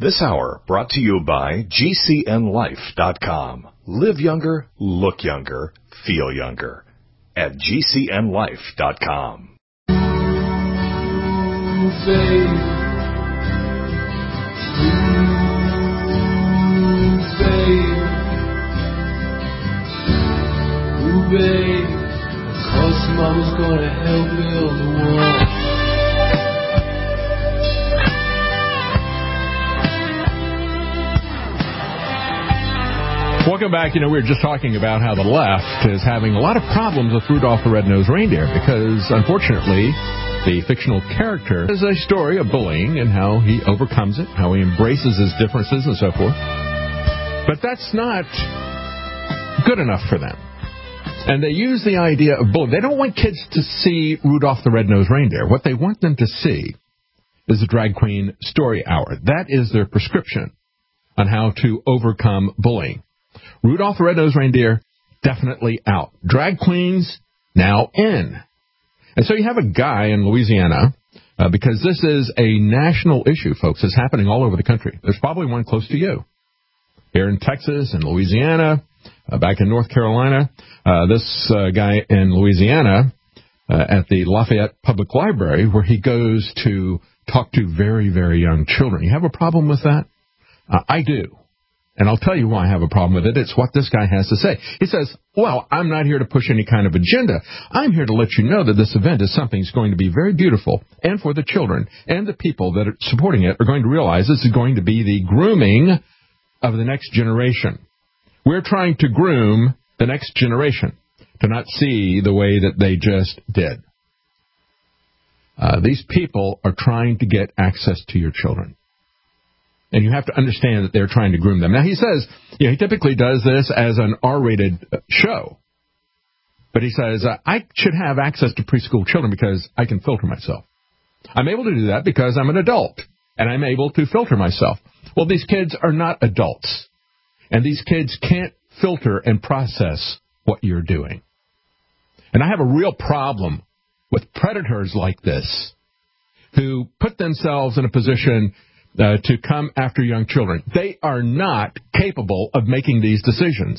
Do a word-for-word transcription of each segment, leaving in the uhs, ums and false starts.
This hour brought to you by G C N life dot com. Live younger, look younger, feel younger at G C N life dot com. Ooh, babe, cause mama's gonna help build the wall. Welcome back. You know, we were just talking about how the left is having a lot of problems with Rudolph the Red-Nosed Reindeer because, unfortunately, the fictional character is a story of bullying and how he overcomes it, how he embraces his differences and so forth. But that's not good enough for them. And they use the idea of bullying. They don't want kids to see Rudolph the Red-Nosed Reindeer. What they want them to see is a drag queen story hour. That is their prescription on how to overcome bullying. Rudolph the Red-Nosed Reindeer, definitely out. Drag queens, now in. And so you have a guy in Louisiana, uh, because this is a national issue, folks. It's happening all over the country. There's probably one close to you. Here in Texas, in Louisiana, uh, back in North Carolina. Uh, this uh, guy in Louisiana uh, at the Lafayette Public Library, where he goes to talk to very, very young children. You have a problem with that? Uh, I do. And I'll tell you why I have a problem with it. It's what this guy has to say. He says, well, I'm not here to push any kind of agenda. I'm here to let you know that this event is something that's going to be very beautiful. And for the children and the people that are supporting it are going to realize this is going to be the grooming of the next generation. We're trying to groom the next generation to not see the way that they just did. Uh, these people are trying to get access to your children. And you have to understand that they're trying to groom them. Now, he says, you know, he typically does this as an R-rated show. But he says, I should have access to preschool children because I can filter myself. I'm able to do that because I'm an adult, and I'm able to filter myself. Well, these kids are not adults, and these kids can't filter and process what you're doing. And I have a real problem with predators like this who put themselves in a position Uh, to come after young children. They are not capable of making these decisions.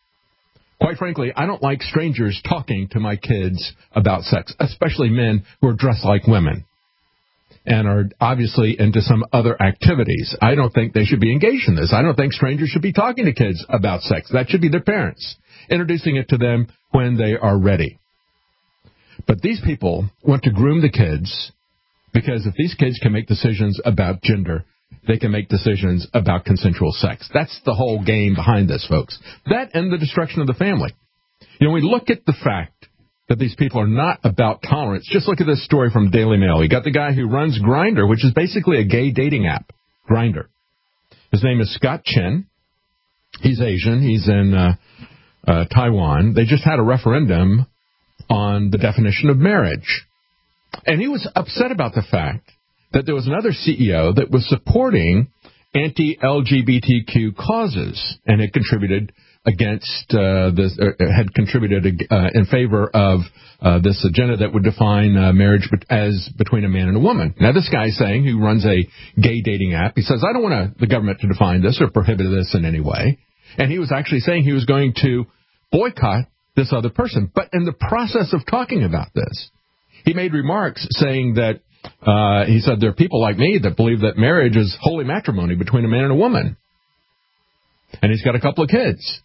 Quite frankly, I don't like strangers talking to my kids about sex, especially men who are dressed like women and are obviously into some other activities. I don't think they should be engaged in this. I don't think strangers should be talking to kids about sex. That should be their parents, introducing it to them when they are ready. But these people want to groom the kids because if these kids can make decisions about gender, they can make decisions about consensual sex. That's the whole game behind this, folks. That and the destruction of the family. You know, we look at the fact that these people are not about tolerance. Just look at this story from Daily Mail. You got the guy who runs Grindr, which is basically a gay dating app, Grindr. His name is Scott Chen. He's Asian. He's in uh, uh, Taiwan. They just had a referendum on the definition of marriage. And he was upset about the fact that there was another C E O that was supporting anti-L G B T Q causes and had contributed against uh, this, uh, had contributed uh, in favor of uh, this agenda that would define uh, marriage as between a man and a woman. Now, this guy is saying, who runs a gay dating app, he says, I don't want the government to define this or prohibit this in any way. And he was actually saying he was going to boycott this other person. But in the process of talking about this, he made remarks saying that, uh, he said, there are people like me that believe that marriage is holy matrimony between a man and a woman. And he's got a couple of kids.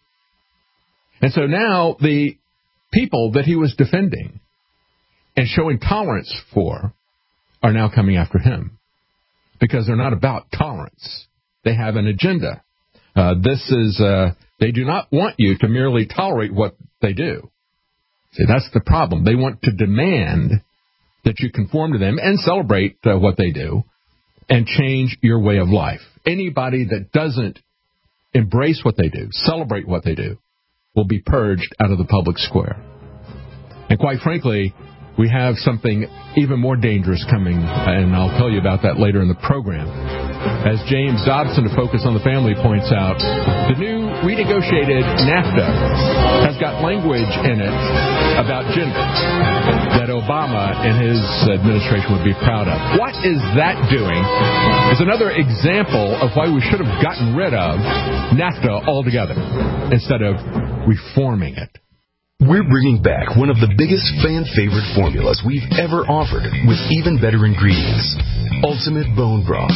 And so now the people that he was defending and showing tolerance for are now coming after him because they're not about tolerance. They have an agenda. Uh, this is, uh, they do not want you to merely tolerate what they do. See, that's the problem. They want to demand that you conform to them and celebrate uh, what they do and change your way of life. Anybody that doesn't embrace what they do, celebrate what they do, will be purged out of the public square. And quite frankly, we have something even more dangerous coming, and I'll tell you about that later in the program. As James Dobson of Focus on the Family points out, the new renegotiated NAFTA has got language in it about gender that that Obama and his administration would be proud of. What is that doing is another example of why we should have gotten rid of NAFTA altogether instead of reforming it. We're bringing back one of the biggest fan-favorite formulas we've ever offered with even better ingredients, Ultimate Bone Broth.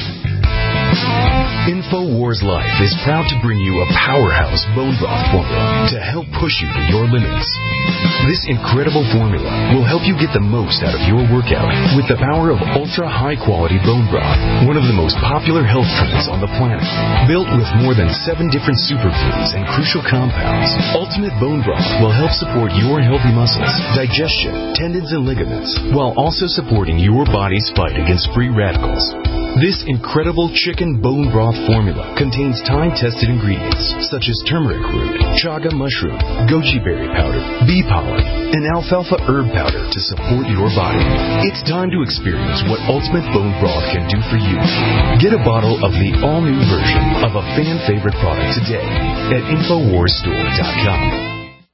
InfoWars Life is proud to bring you a powerhouse bone broth formula to help push you to your limits. This incredible formula will help you get the most out of your workout with the power of ultra-high-quality bone broth, one of the most popular health trends on the planet. Built with more than seven different superfoods and crucial compounds, Ultimate Bone Broth will help support your healthy muscles, digestion, tendons, and ligaments, while also supporting your body's fight against free radicals. This incredible chicken bone broth formula contains time-tested ingredients such as turmeric root, chaga mushroom, goji berry powder, bee pollen, and alfalfa herb powder to support your body. It's time to experience what Ultimate Bone Broth can do for you. Get a bottle of the all-new version of a fan-favorite product today at Infowars Store dot com.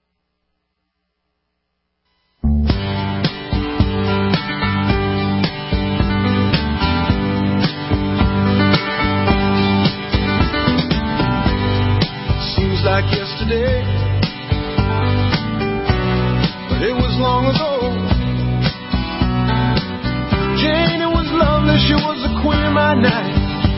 Like yesterday, but it was long ago. Jane, it was lovely, she was the queen of my night.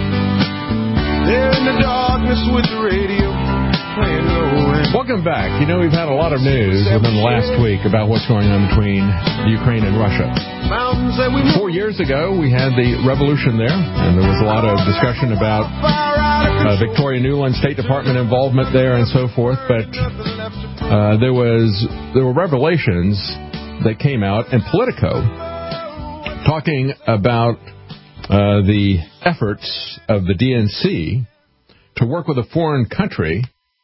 There in the darkness with the radio playing low. Welcome back. You know, we've had a lot of news within the last week about what's going on between Ukraine and Russia. Four years ago, we had the revolution there, and there was a lot of discussion about uh, Victoria Nuland, State Department involvement there, and so forth. But uh, there was there were revelations that came out in Politico talking about uh, the efforts of the D N C to work with a foreign country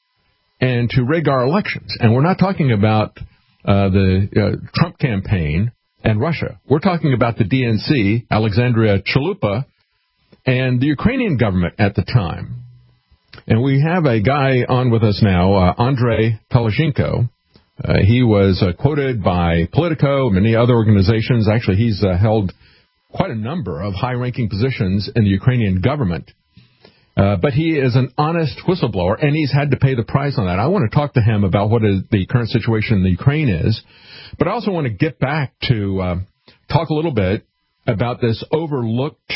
and to rig our elections. And we're not talking about uh, the uh, Trump campaign and Russia. We're talking about the D N C, Alexandria Chalupa, and the Ukrainian government at the time. And we have a guy on with us now, uh, Andrei Telizhenko. Uh, he was uh, quoted by Politico, many other organizations. Actually, he's uh, held quite a number of high-ranking positions in the Ukrainian government. Uh, but he is an honest whistleblower, and he's had to pay the price on that. I want to talk to him about what is the current situation in the Ukraine is. But I also want to get back to uh, talk a little bit about this overlooked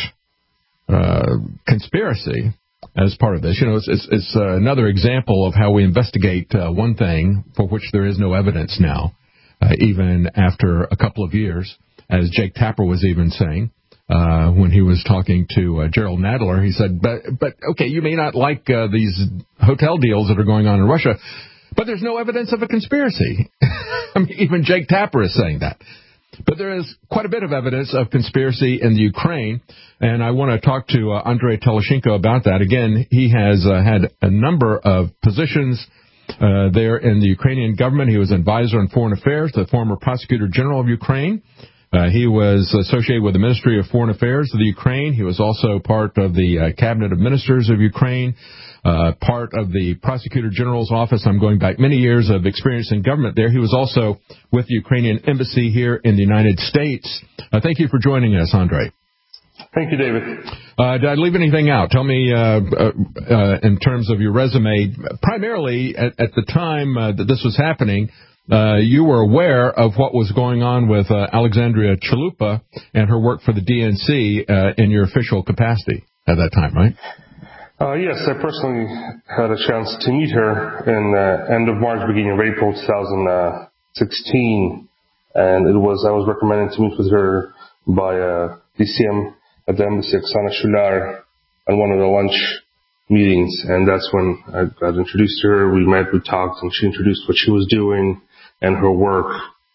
uh, conspiracy as part of this. You know, it's, it's, it's uh, another example of how we investigate uh, one thing for which there is no evidence now, uh, even after a couple of years, as Jake Tapper was even saying. Uh, when he was talking to uh, Gerald Nadler, he said, but, but okay, you may not like uh, these hotel deals that are going on in Russia, but there's no evidence of a conspiracy. I mean, even Jake Tapper is saying that. But there is quite a bit of evidence of conspiracy in the Ukraine, and I want to talk to uh, Andrei Telizhenko about that. Again, he has uh, had a number of positions uh, there in the Ukrainian government. He was advisor on foreign affairs, the former prosecutor general of Ukraine. Uh, he was associated with the Ministry of Foreign Affairs of the Ukraine. He was also part of the uh, Cabinet of Ministers of Ukraine, uh, part of the Prosecutor General's office. I'm going back many years of experience in government there. He was also with the Ukrainian Embassy here in the United States. Uh, thank you for joining us, Andrei. Thank you, David. Uh, did I leave anything out? Tell me, uh, uh, uh, in terms of your resume, primarily at, at the time uh, that this was happening, Uh, you were aware of what was going on with uh, Alexandria Chalupa and her work for the D N C uh, in your official capacity at that time, right? Uh, yes, I personally had a chance to meet her in uh, end of March, beginning of April twenty sixteen, and it was I was recommended to meet with her by uh, D C M at the embassy, Oksana Shular, on one of the lunch meetings, and that's when I got introduced to her. We met, we talked, and she introduced what she was doing and her work.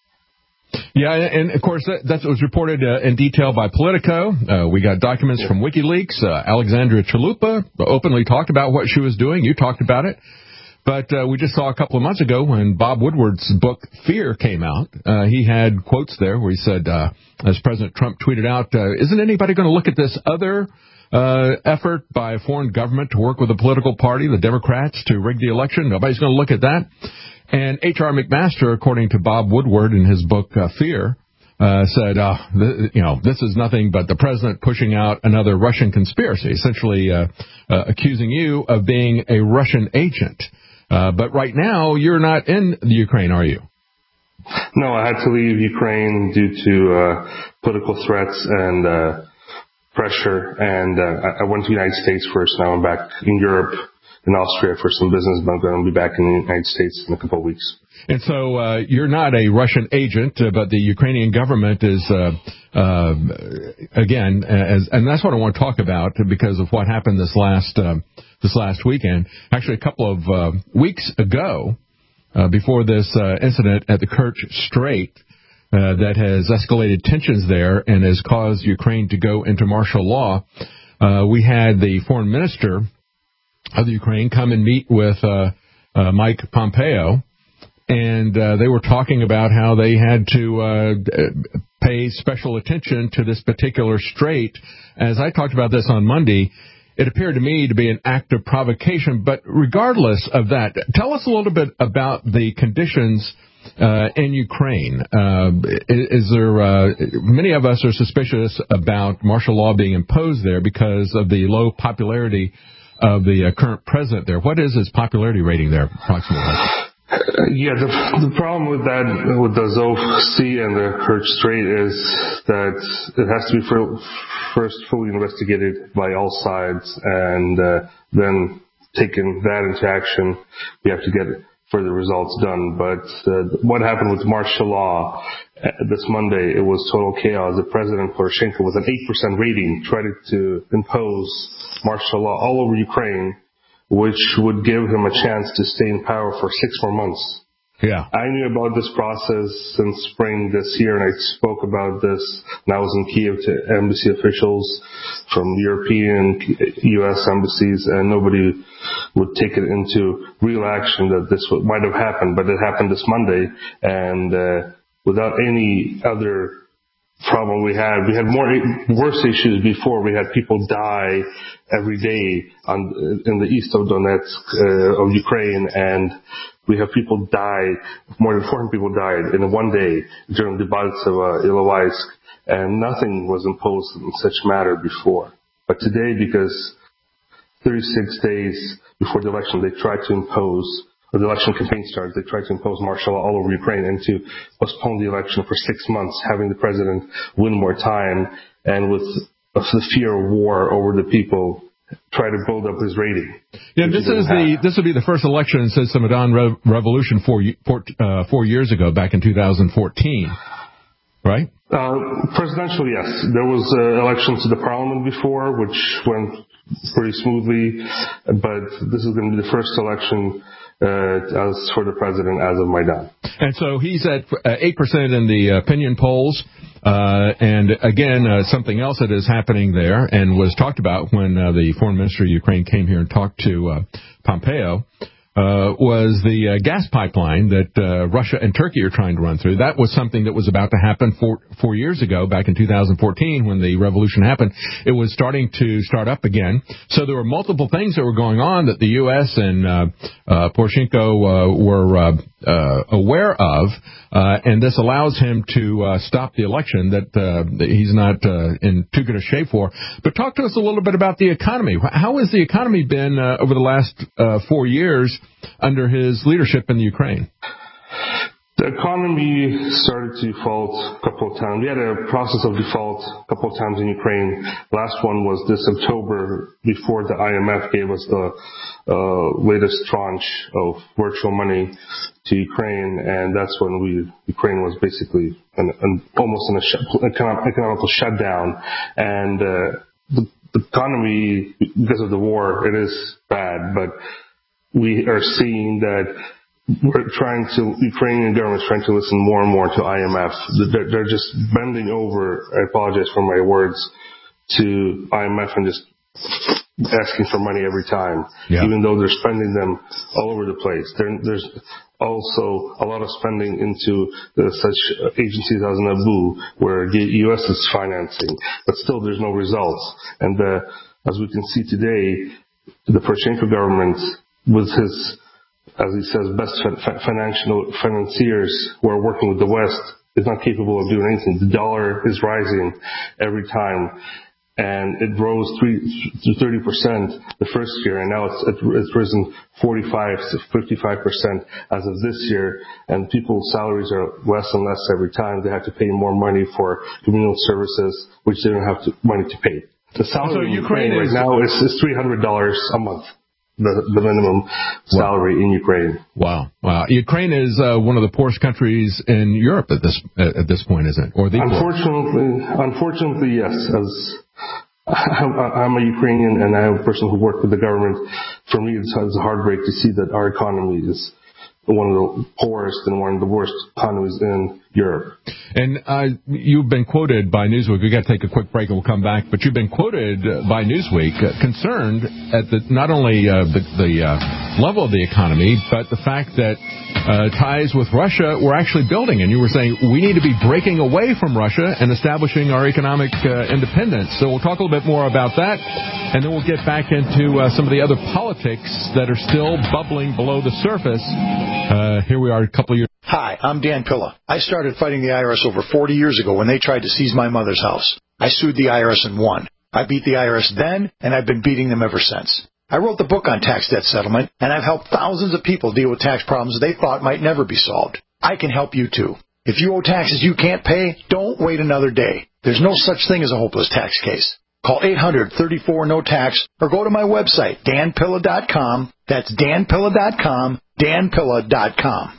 Yeah, and of course, that, that was reported uh, in detail by Politico. Uh, we got documents yeah. from WikiLeaks. Uh, Alexandria Chalupa openly talked about what she was doing. You talked about it. But uh, we just saw a couple of months ago when Bob Woodward's book, Fear, came out. Uh, he had quotes there where he said, uh, as President Trump tweeted out, uh, isn't anybody going to look at this other uh, effort by a foreign government to work with a political party, the Democrats, to rig the election? Nobody's going to look at that. And H R McMaster, according to Bob Woodward in his book, uh, Fear, uh, said, uh, th- you know, this is nothing but the president pushing out another Russian conspiracy, essentially uh, uh, accusing you of being a Russian agent. Uh, but right now, you're not in the Ukraine, are you? No, I had to leave Ukraine due to uh, political threats and uh, pressure, and uh, I went to the United States first. Now I'm back in Europe, in Austria for some business, but I'm going to be back in the United States in a couple of weeks. And so uh, you're not a Russian agent, uh, but the Ukrainian government is, uh, uh, again, as, and that's what I want to talk about because of what happened this last uh, this last weekend. Actually, a couple of uh, weeks ago, uh, before this uh, incident at the Kerch Strait, uh, that has escalated tensions there and has caused Ukraine to go into martial law, uh, we had the foreign minister of the Ukraine come and meet with uh, uh, Mike Pompeo. And uh, they were talking about how they had to uh, pay special attention to this particular strait. As I talked about this on Monday, it appeared to me to be an act of provocation. But regardless of that, tell us a little bit about the conditions uh, in Ukraine. Uh, is, is there uh, many of us are suspicious about martial law being imposed there because of the low popularity of the uh, current president there. What is his popularity rating there, approximately? Uh, yeah, the, the problem with that, with the Azov Sea and the Kerch Strait is that it has to be for, first fully investigated by all sides and uh, then taking that into action. We have to get further results done. But uh, what happened with martial law uh, this Monday, it was total chaos. The President Poroshenko, with an eight percent rating, tried to impose martial law all over Ukraine, which would give him a chance to stay in power for six more months. Yeah. I knew about this process since spring this year, and I spoke about this when I was in Kiev to embassy officials from European, U S embassies, and nobody would take it into real action that this might have happened, but it happened this Monday, and uh, without any other problem we had. We had more worse issues before. We had people die every day on, in the east of Donetsk, uh, of Ukraine, and we have people die, more than four hundred people died in one day during the Debaltseve, uh, Ilovaisk, and nothing was imposed in such matter before. But today, because thirty-six days before the election, they tried to impose the election campaign started, they tried to impose martial law all over Ukraine and to postpone the election for six months, having the president win more time, and with the fear of war over the people, try to build up his rating. Yeah, this is the this will be the first election since the Maidan Re- Revolution four, four, uh, four years ago, back in two thousand fourteen, right? Uh, presidential, yes. There was uh, elections to the parliament before, which went pretty smoothly, but this is going to be the first election Uh, as for the president as of Maidan. And so he's at uh, eight percent in the opinion polls. Uh, and again, uh, something else that is happening there and was talked about when uh, the foreign minister of Ukraine came here and talked to uh, Pompeo uh, was the uh, gas pipeline that uh, Russia and Turkey are trying to run through. That was something that was about to happen four, four years ago, back in two thousand fourteen, when the revolution happened. It was starting to start up again. So there were multiple things that were going on that the U S and uh, uh, Poroshenko uh, were uh, uh, aware of, uh, and this allows him to uh, stop the election that, uh, that he's not uh, in too good a shape for. But talk to us a little bit about the economy. How has the economy been uh, over the last uh, four years under his leadership in the Ukraine? The economy started to default a couple of times. We had a process of default a couple of times in Ukraine. Last one was this October, before the I M F gave us the uh, latest tranche of virtual money to Ukraine, and that's when we Ukraine was basically an, an, almost in a sh- economical shutdown. And uh, the, the economy, because of the war, it is bad, but we are seeing that we're trying to, Ukrainian government is trying to listen more and more to I M F. They're, they're just bending over, I apologize for my words, to I M F and just asking for money every time, yeah. Even though they're spending them all over the place. There, there's also a lot of spending into uh, such agencies as N A B U, where the U S is financing, but still there's no results. And uh, as we can see today, the Poroshenko government, with his, as he says, best financial financiers who are working with the West, is not capable of doing anything. The dollar is rising every time. And it rose three to thirty percent the first year, and now it's it's risen forty-five to fifty-five percent as of this year. And people's salaries are less and less every time. They have to pay more money for communal services, which they don't have to, money to pay. The salary so in Ukraine Ukraine right is, now is, is three hundred dollars a month. The, the minimum salary wow. in Ukraine. Wow, wow! Ukraine is uh, one of the poorest countries in Europe at this at this point, isn't it? Or the unfortunately, poorest? unfortunately, yes. As I'm, I'm a Ukrainian and I'm a person who worked with the government. For me, it's, it's a heartbreak to see that our economy is one of the poorest and one of the worst economies in Europe. And uh, you've been quoted by Newsweek. We've got to take a quick break and we'll come back. But you've been quoted by Newsweek uh, concerned at the, not only uh, the, the uh, level of the economy, but the fact that uh, ties with Russia were actually building. And you were saying we need to be breaking away from Russia and establishing our economic uh, independence. So we'll talk a little bit more about that. And then we'll get back into uh, some of the other politics that are still bubbling below the surface. Uh, here we are a couple of years. Hi, I'm Dan Pilla. I started fighting the I R S over forty years ago when they tried to seize my mother's house. I sued the I R S and won. I beat the I R S then, and I've been beating them ever since. I wrote the book on tax debt settlement, and I've helped thousands of people deal with tax problems they thought might never be solved. I can help you, too. If you owe taxes you can't pay, don't wait another day. There's no such thing as a hopeless tax case. Call eight hundred, thirty-four, no tax or go to my website, dan pilla dot com. That's dan pilla dot com, dan pilla dot com.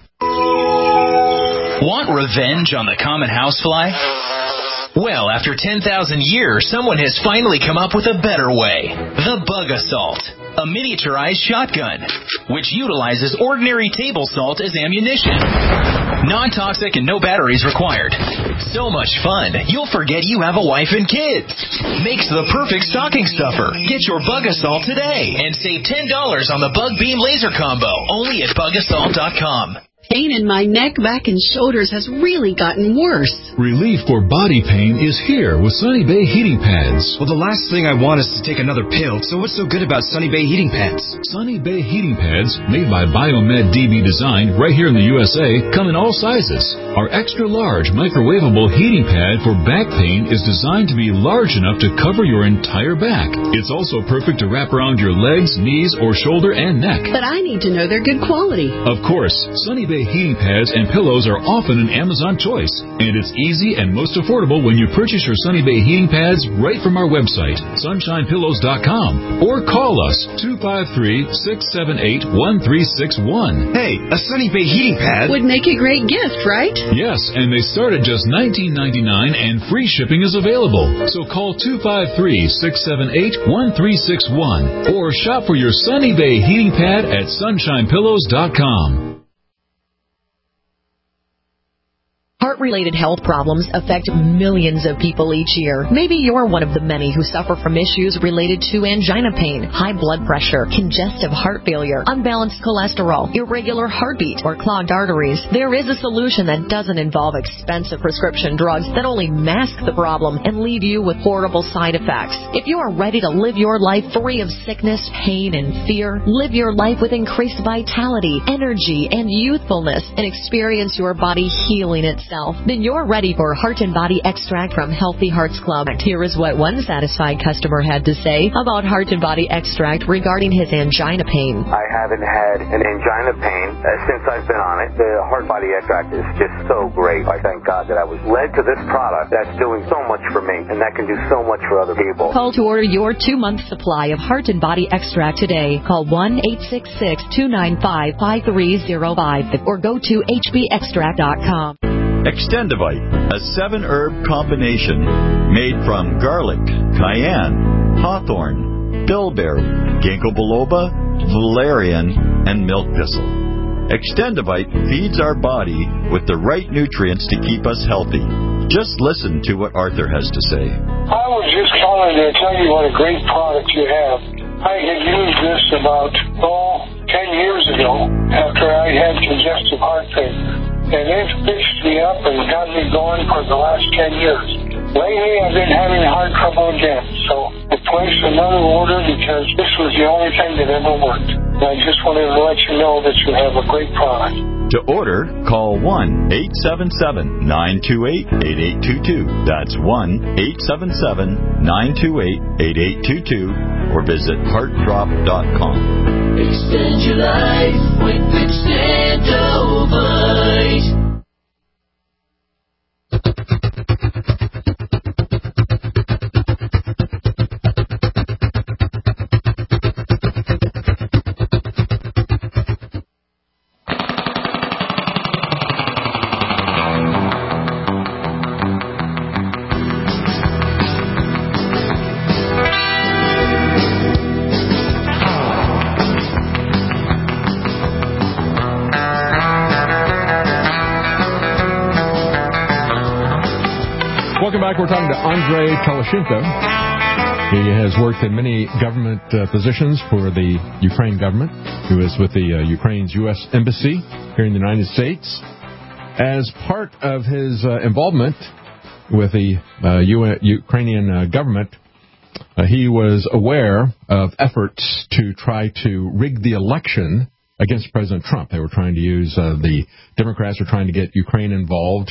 Want revenge on the common housefly? Well, after ten thousand years, someone has finally come up with a better way. The Bug Assault, a miniaturized shotgun, which utilizes ordinary table salt as ammunition. Non-toxic and no batteries required. So much fun, you'll forget you have a wife and kids. Makes the perfect stocking stuffer. Get your Bug Assault today and save ten dollars on the Bug Beam Laser Combo, only at bug assault dot com. Pain in my neck, back, and shoulders has really gotten worse. Relief for body pain is here with Sunny Bay Heating Pads. Well, the last thing I want is to take another pill, so what's so good about Sunny Bay Heating Pads? Sunny Bay Heating Pads, made by Biomed D B Design right here in the U S A, come in all sizes. Our extra-large microwavable heating pad for back pain is designed to be large enough to cover your entire back. It's also perfect to wrap around your legs, knees, or shoulder and neck. But I need to know they're good quality. Of course, Sunny Bay heating pads and pillows are often an Amazon choice, and it's easy and most affordable when you purchase your Sunny Bay heating pads right from our website, sunshine pillows dot com, or call us two five three, six seven eight, one three six one. Hey, a Sunny Bay heating pad would make a great gift, right? Yes, and they start at just nineteen ninety-nine and free shipping is available. So call two five three, six seven eight, one three six one or shop for your Sunny Bay heating pad at sunshine pillows dot com. Heart-related health problems affect millions of people each year. Maybe you're one of the many who suffer from issues related to angina pain, high blood pressure, congestive heart failure, unbalanced cholesterol, irregular heartbeat, or clogged arteries. There is a solution that doesn't involve expensive prescription drugs that only mask the problem and leave you with horrible side effects. If you are ready to live your life free of sickness, pain, and fear, live your life with increased vitality, energy, and youthfulness, and experience your body healing itself, then you're ready for Heart and Body Extract from Healthy Hearts Club. Here is what one satisfied customer had to say about Heart and Body Extract regarding his angina pain. I haven't had an angina pain uh, since I've been on it. The Heart Body Extract is just so great. I thank God that I was led to this product that's doing so much for me, and that can do so much for other people. Call to order your two-month supply of Heart and Body Extract today. Call one eight six six, two nine five, five three zero five or go to h b extract dot com. Extendivite, a seven-herb combination made from garlic, cayenne, hawthorn, bilberry, ginkgo biloba, valerian, and milk thistle. Extendivite feeds our body with the right nutrients to keep us healthy. Just listen to what Arthur has to say. I was just calling to tell you what a great product you have. I had used this about, oh, ten years ago after I had congestive heart failure. And it's fixed me up and got me going for the last ten years. Lately, I've been having heart trouble again, so I placed another order because this was the only thing that ever worked. And I just wanted to let you know that you have a great product. To order, call one eight seven seven, nine two eight, eight eight two two. That's one eight seven seven, nine two eight, eight eight two two or visit heart drop dot com. Extend your life with Extendovite. Welcome back. We're talking to Andrei Teleshenko. He has worked in many government uh, positions for the Ukraine government. He was with the uh, Ukraine's U S Embassy here in the United States. As part of his uh, involvement with the uh, U- Ukrainian uh, government, uh, he was aware of efforts to try to rig the election against President Trump. They were trying to use, uh, the Democrats were trying to get Ukraine involved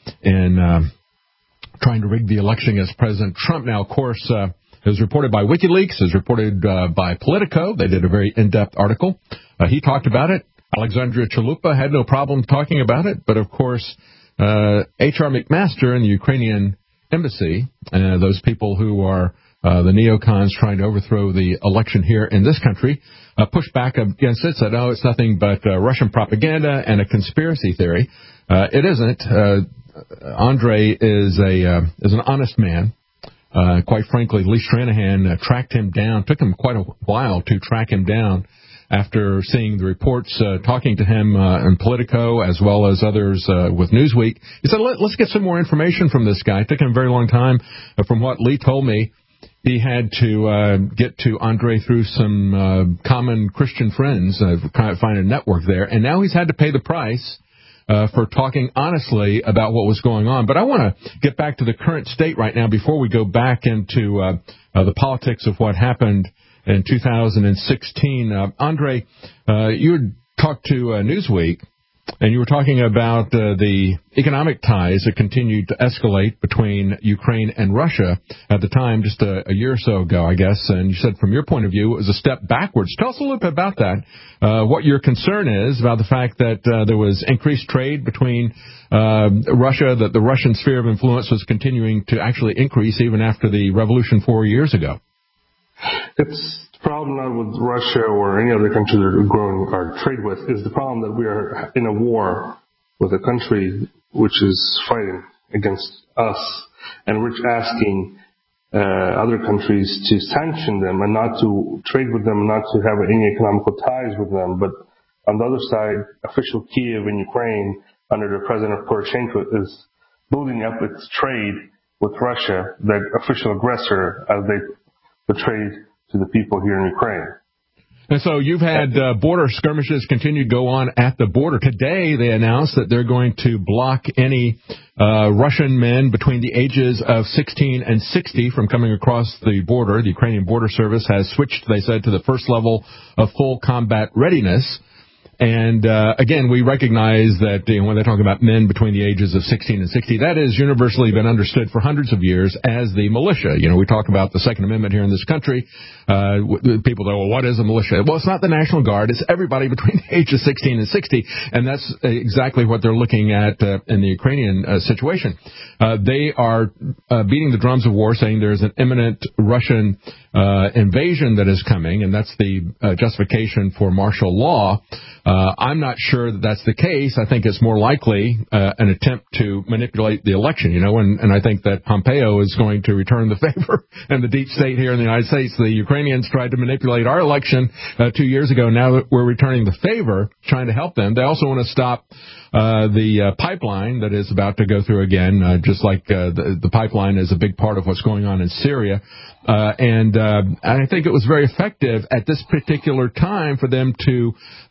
in uh, trying to rig the election against President Trump. Now, of course, uh, it was reported by WikiLeaks, it was reported uh, by Politico. They did a very in-depth article. Uh, he talked about it. Alexandria Chalupa had no problem talking about it. But, of course, uh, H R. McMaster in the Ukrainian embassy, uh, those people who are uh, the neocons trying to overthrow the election here in this country, uh, pushed back against it, said, oh, it's nothing but uh, Russian propaganda and a conspiracy theory. Uh, it isn't. Uh, Andre is a uh, is an honest man. Uh, quite frankly, Lee Stranahan uh, tracked him down. Took him quite a while to track him down after seeing the reports, uh, talking to him uh, in Politico as well as others uh, with Newsweek. He said, Let, let's get some more information from this guy. It took him a very long time. Uh, from what Lee told me, he had to uh, get to Andre through some uh, common Christian friends, uh, kind of find a network there. And now he's had to pay the price Uh, for talking honestly about what was going on. But I want to get back to the current state right now before we go back into uh, uh, the politics of what happened in two thousand sixteen. Uh, Andre, uh, you had talked to uh, Newsweek, and you were talking about uh, the economic ties that continued to escalate between Ukraine and Russia at the time, just a, a year or so ago, I guess. And you said from your point of view, it was a step backwards. Tell us a little bit about that, uh, what your concern is about the fact that uh, there was increased trade between uh, Russia, that the Russian sphere of influence was continuing to actually increase even after the revolution four years ago. It's the problem not with Russia or any other country that we're growing our trade with. Is the problem that we are in a war with a country which is fighting against us, and we're asking uh, other countries to sanction them and not to trade with them, not to have any economical ties with them. But on the other side, official Kiev in Ukraine, under the president Poroshenko, is building up its trade with Russia, the official aggressor, as they portrayed to the people here in Ukraine. And so you've had uh, border skirmishes continue to go on at the border. Today they announced that they're going to block any uh, Russian men between the ages of sixteen and sixty from coming across the border. The Ukrainian Border Service has switched, they said, to the first level of full combat readiness. And, uh, again, we recognize that you know, when they talk about men between the ages of sixteen and sixty, that has universally been understood for hundreds of years as the militia. You know, we talk about the Second Amendment here in this country. Uh, people go, well, what is a militia? Well, it's not the National Guard. It's everybody between the age of sixteen and sixty. And that's exactly what they're looking at uh, in the Ukrainian uh, situation. Uh, they are uh, beating the drums of war, saying there's an imminent Russian uh, invasion that is coming, and that's the uh, justification for martial law. Uh, I'm not sure that that's the case. I think it's more likely uh, an attempt to manipulate the election, you know, and, and I think that Pompeo is going to return the favor and the deep state here in the United States. The Ukrainians tried to manipulate our election uh, two years ago. Now that we're returning the favor, trying to help them. They also want to stop uh, the uh, pipeline that is about to go through again, uh, just like uh, the, the pipeline is a big part of what's going on in Syria. Uh, and uh, I think it was very effective at this particular time for them to uh,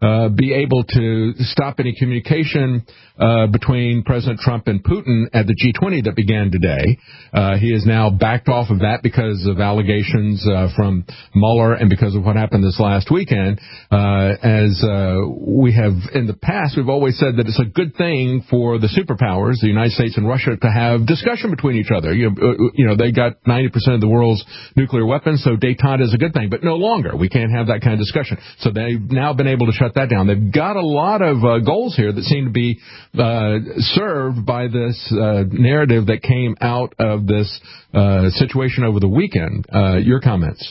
be able to stop any communication uh, between President Trump and Putin at the G twenty that began today. Uh, he has now backed off of that because of allegations uh, from Mueller and because of what happened this last weekend. Uh, as uh, we have in the past, we've always said that it's a good thing for the superpowers, the United States and Russia, to have discussion between each other. You know, you know they got ninety percent of the world's nuclear weapons, so détente is a good thing, but no longer. We can't have that kind of discussion. So they've now been able to shut that down. They've got a lot of uh, goals here that seem to be uh, served by this uh, narrative that came out of this uh, situation over the weekend. Uh, your comments?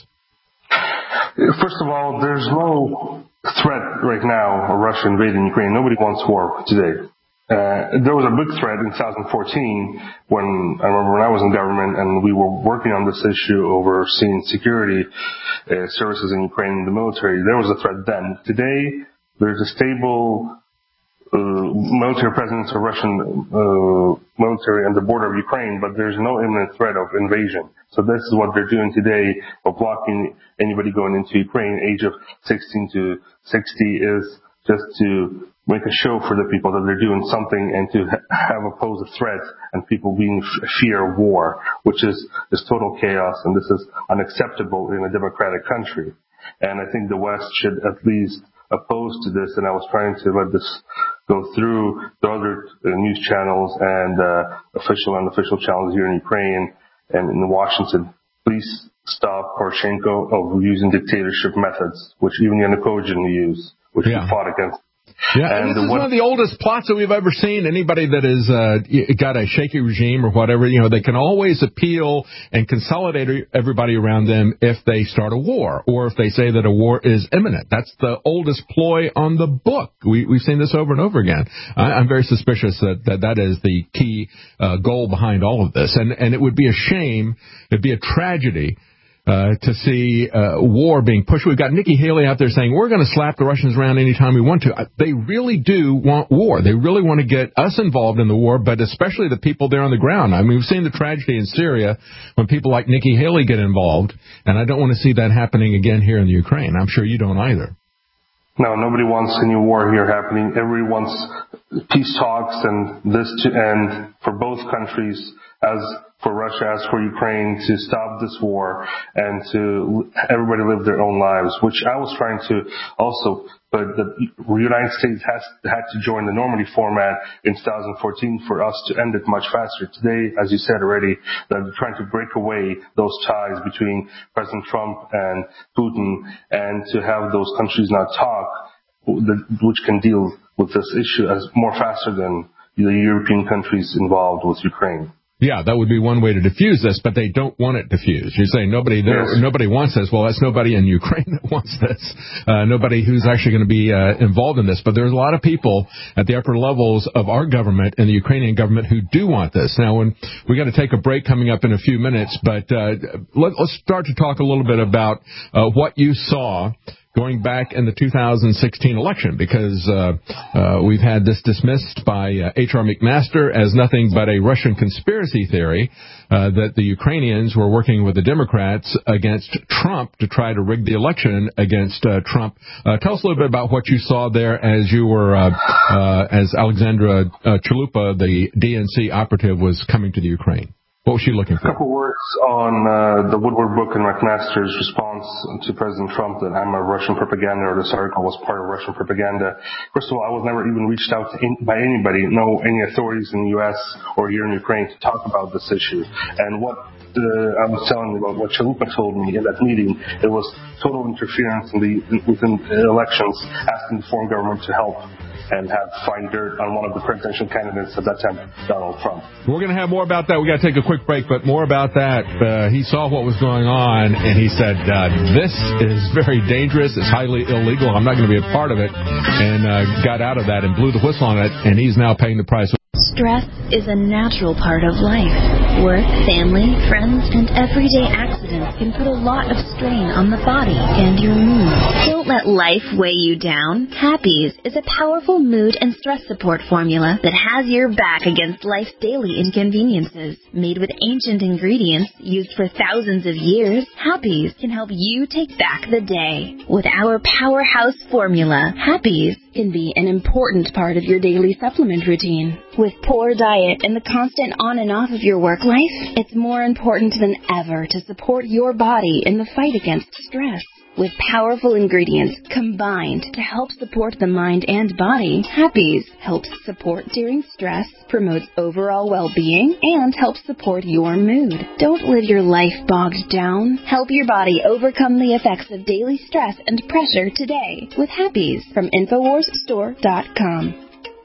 First of all, there's no threat right now of Russia invading Ukraine. Nobody wants war today. Uh, there was a big threat in two thousand fourteen when, I remember when I was in government and we were working on this issue overseeing security uh, services in Ukraine and the military. There was a threat then. Today, there's a stable uh, military presence of Russian uh, military on the border of Ukraine, but there's no imminent threat of invasion. So this is what they're doing today of blocking anybody going into Ukraine. Age of sixteen to sixty is just to make a show for the people that they're doing something and to have a pose of threat and people being f- fear of war, which is, is total chaos, and this is unacceptable in a democratic country. And I think the West should at least oppose to this, and I was trying to let this go through the other uh, news channels and uh, official and unofficial channels here in Ukraine and in Washington. Please stop Poroshenko of using dictatorship methods, which even Yanukovych used, which yeah. he fought against. Yeah, and this is one of the oldest plots that we've ever seen. Anybody that has uh, got a shaky regime or whatever, you know, they can always appeal and consolidate everybody around them if they start a war or if they say that a war is imminent. That's the oldest ploy on the book. We, we've seen this over and over again. I, I'm very suspicious that that, that is the key uh, goal behind all of this. And, and it would be a shame, it'd be a tragedy Uh, to see uh, war being pushed. We've got Nikki Haley out there saying, we're going to slap the Russians around anytime we want to. They really do want war. They really want to get us involved in the war, but especially the people there on the ground. I mean, we've seen the tragedy in Syria when people like Nikki Haley get involved, and I don't want to see that happening again here in the Ukraine. I'm sure you don't either. No, nobody wants any war here happening. Everybody wants peace talks and this to end for both countries, as for Russia, as for Ukraine, to stop this war and to everybody live their own lives, which I was trying to also, but the United States has had to join the Normandy format in two thousand fourteen for us to end it much faster. Today, as you said already, they're trying to break away those ties between President Trump and Putin and to have those countries not talk, which can deal with this issue as more faster than the European countries involved with Ukraine. Yeah, that would be one way to diffuse this, but they don't want it diffused. You're saying nobody there, yes. nobody wants this. Well, that's nobody in Ukraine that wants this. Uh, nobody who's actually going to be uh, involved in this. But there's a lot of people at the upper levels of our government and the Ukrainian government who do want this. Now, when we got to take a break coming up in a few minutes, but uh, let, let's start to talk a little bit about uh, what you saw going back in the two thousand sixteen election, because uh, uh, we've had this dismissed by uh, H R McMaster as nothing but a Russian conspiracy theory uh, that the Ukrainians were working with the Democrats against Trump to try to rig the election against uh, Trump. Uh, tell us a little bit about what you saw there as you were, uh, uh, as Alexandra uh, Chalupa, the D N C operative, was coming to the Ukraine. What was she looking for? A couple words on uh, the Woodward book and McMaster's response to President Trump that I'm a Russian propaganda, or this article was part of Russian propaganda. First of all, I was never even reached out to in, by anybody, no any authorities in the U S or here in Ukraine to talk about this issue. And what uh, I was telling you about what Chalupa told me in that meeting, it was total interference in the within the elections, asking the foreign government to help and have find dirt on one of the presidential candidates at that time, Donald Trump. We're going to have more about that. We got to take a quick break, but more about that. Uh, he saw what was going on, and he said, uh, this is very dangerous. It's highly illegal. I'm not going to be a part of it, and uh, got out of that and blew the whistle on it, and he's now paying the price. Stress is a natural part of life. Work, family, friends, and everyday accidents can put a lot of strain on the body and your mood. Don't let let life weigh you down? Happies is a powerful mood and stress support formula that has your back against life's daily inconveniences. Made with ancient ingredients used for thousands of years, Happies can help you take back the day. With our powerhouse formula, Happies can be an important part of your daily supplement routine. With poor diet and the constant on and off of your work life, it's more important than ever to support your body in the fight against stress. With powerful ingredients combined to help support the mind and body, Happies helps support during stress, promotes overall well-being, and helps support your mood. Don't live your life bogged down. Help your body overcome the effects of daily stress and pressure today with Happies from Infowars Store dot com.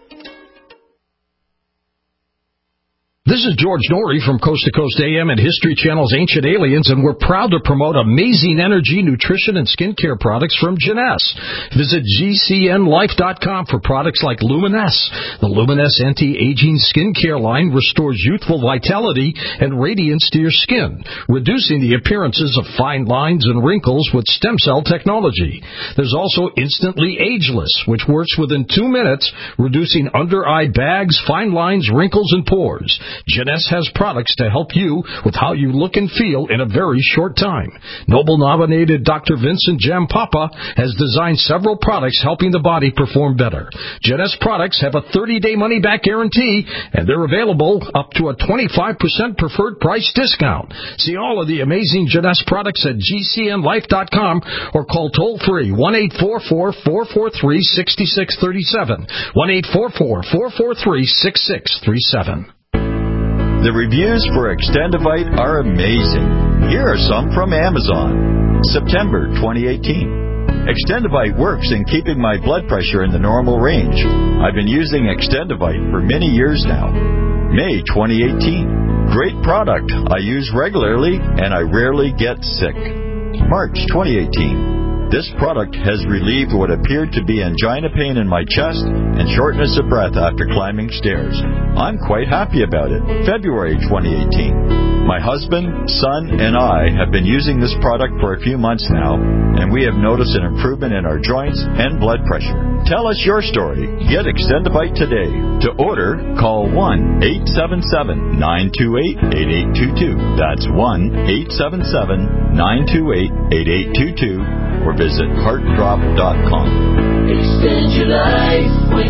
This is George Norrie from Coast to Coast A M and History Channel's Ancient Aliens, and we're proud to promote amazing energy, nutrition, and skincare products from Jeunesse. Visit G C N life dot com for products like Luminesse. The Luminesse anti-aging skincare line restores youthful vitality and radiance to your skin, reducing the appearances of fine lines and wrinkles with stem cell technology. There's also Instantly Ageless, which works within two minutes, reducing under-eye bags, fine lines, wrinkles, and pores. Jeunesse has products to help you with how you look and feel in a very short time. Nobel-nominated Doctor Vincent Jampapa has designed several products helping the body perform better. Jeunesse products have a thirty-day money-back guarantee, and they're available up to a twenty-five percent preferred price discount. See all of the amazing Jeunesse products at G C N life dot com or call toll-free one eight four four, four four three, six six three seven, one eight four four, four four three, six six three seven. The reviews for Extendivite are amazing. Here are some from Amazon. September twenty eighteen. Extendivite works in keeping my blood pressure in the normal range. I've been using Extendivite for many years now. May twenty eighteen. Great product. I use regularly and I rarely get sick. March twenty eighteen. This product has relieved what appeared to be angina pain in my chest and shortness of breath after climbing stairs. I'm quite happy about it. February twenty eighteen. My husband, son, and I have been using this product for a few months now, and we have noticed an improvement in our joints and blood pressure. Tell us your story. Get Extendivite today. To order, call one eight seven seven, nine two eight, eight eight two two. That's one eight seven seven, nine two eight, eight eight two two. Or visit heart drop dot com. Extend your life with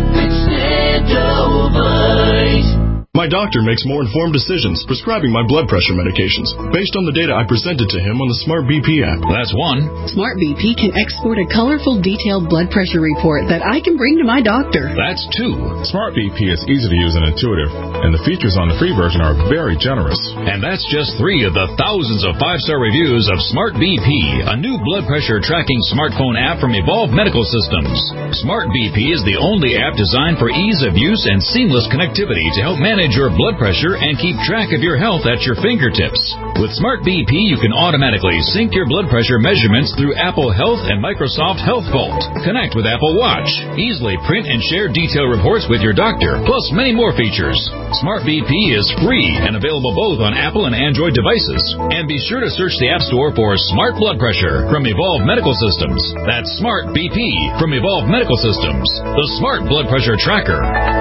Extendivite. My doctor makes more informed decisions prescribing my blood pressure medications based on the data I presented to him on the Smart B P app. That's one. Smart B P can export a colorful, detailed blood pressure report that I can bring to my doctor. That's two. Smart B P is easy to use and intuitive, and the features on the free version are very generous. And that's just three of the thousands of five-star reviews of Smart B P, a new blood pressure tracking smartphone app from Evolve Medical Systems. Smart B P is the only app designed for ease of use and seamless connectivity to help manage your blood pressure and keep track of your health at your fingertips. With Smart B P, you can automatically sync your blood pressure measurements through Apple Health and Microsoft Health Vault. Connect with Apple Watch. Easily print and share detailed reports with your doctor, plus many more features. Smart B P is free and available both on Apple and Android devices. And be sure to search the App Store for Smart Blood Pressure from Evolve Medical Systems. That's Smart B P from Evolve Medical Systems, the Smart Blood Pressure Tracker.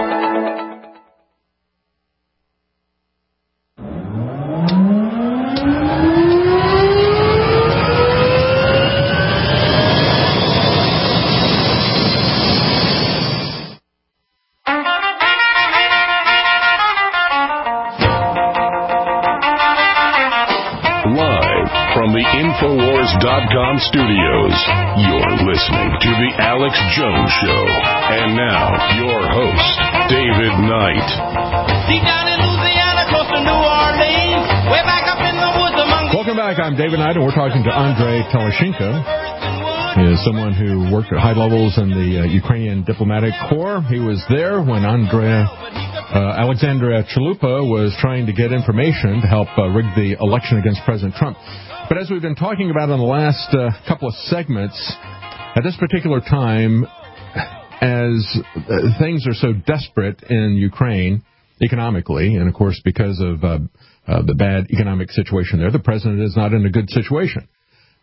Infowars dot com studios. You're listening to The Alex Jones Show. And now, your host, David Knight. Deep down in Louisiana, close to New Orleans, way back up in the woods among the... Welcome back. I'm David Knight, and we're talking to Andrei Teleshenko. He is someone who worked at high levels in the uh, Ukrainian diplomatic corps. He was there when Andrea, uh, Alexandria Chalupa was trying to get information to help uh, rig the election against President Trump. But as we've been talking about in the last uh, couple of segments, at this particular time, as uh, things are so desperate in Ukraine economically, and of course because of uh, uh, the bad economic situation there, the president is not in a good situation.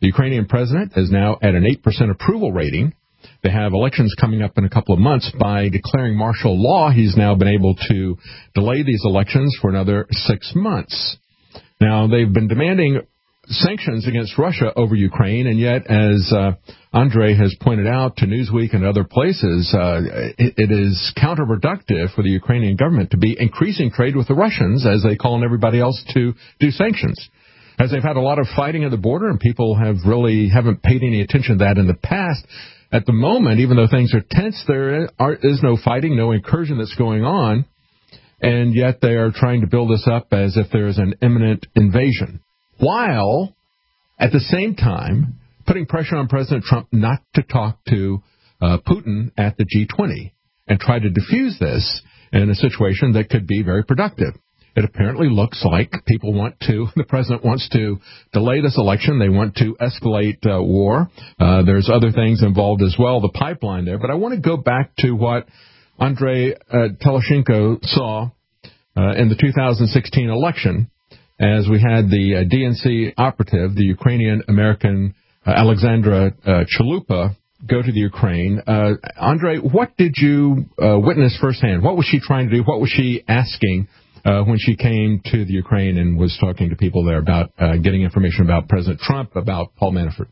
The Ukrainian president is now at an eight percent approval rating. They have elections coming up in a couple of months. By declaring martial law, he's now been able to delay these elections for another six months. Now, they've been demanding sanctions against Russia over Ukraine, and yet, as uh, Andre has pointed out to Newsweek and other places, uh, it, it is counterproductive for the Ukrainian government to be increasing trade with the Russians as they call on everybody else to do sanctions. As they've had a lot of fighting at the border, and people have really haven't paid any attention to that in the past. At the moment, even though things are tense, there are, is no fighting, no incursion that's going on, and yet they are trying to build this up as if there is an imminent invasion, while at the same time putting pressure on President Trump not to talk to uh, Putin at the G twenty and try to diffuse this in a situation that could be very productive. It apparently looks like people want to, the president wants to delay this election. They want to escalate uh, war. Uh, there's other things involved as well, the pipeline there. But I want to go back to what Andrei uh, Teloshenko saw uh, in the two thousand sixteen election, as we had the uh, D N C operative, the Ukrainian-American uh, Alexandra uh, Chalupa, go to the Ukraine. Uh, Andre, what did you uh, witness firsthand? What was she trying to do? What was she asking uh, when she came to the Ukraine and was talking to people there about uh, getting information about President Trump, about Paul Manafort?